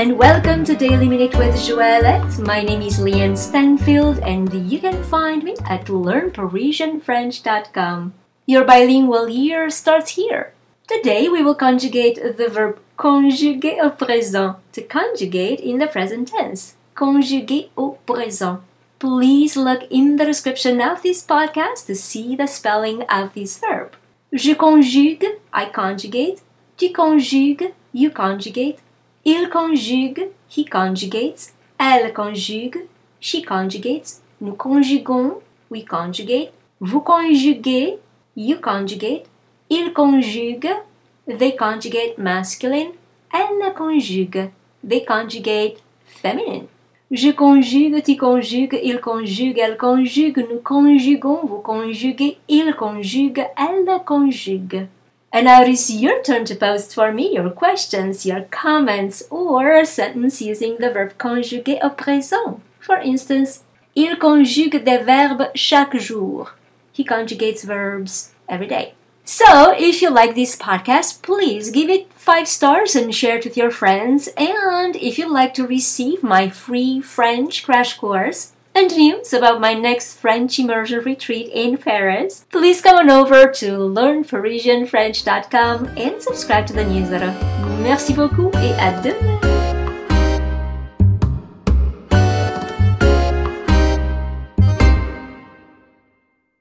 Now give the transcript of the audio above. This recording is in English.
and welcome to Daily Minute with Joëlette. My name is Leanne Stanfield and you can find me at learnparisianfrench.com. Your bilingual year starts here. Today we will conjugate the verb conjuguer au présent, to conjugate in the present tense. Conjuguer au présent. Please look in the description of this podcast to see the spelling of this verb. Je conjugue, I conjugate. Tu conjugues, you conjugate. Il conjugue, he conjugates. Elle conjugue, she conjugates. Nous conjuguons, we conjugate. Vous conjuguez, you conjugate. Il conjugue, they conjugate masculine. Elle conjugue, they conjugate feminine. Je conjugue, tu conjugues, il conjugue, elle conjugue, nous conjuguons, vous conjuguez, il conjugue, elle conjugue. And now it is your turn to post for me your questions, your comments, or a sentence using the verb conjuguer au présent. For instance, il conjugue des verbes chaque jour. He conjugates verbs every day. So, if you like this podcast, please give it 5 stars and share it with your friends. And if you'd like to receive my free French crash course and news about my next French immersion retreat in Paris, please come on over to learnparisianfrench.com and subscribe to the newsletter. Merci beaucoup et à demain!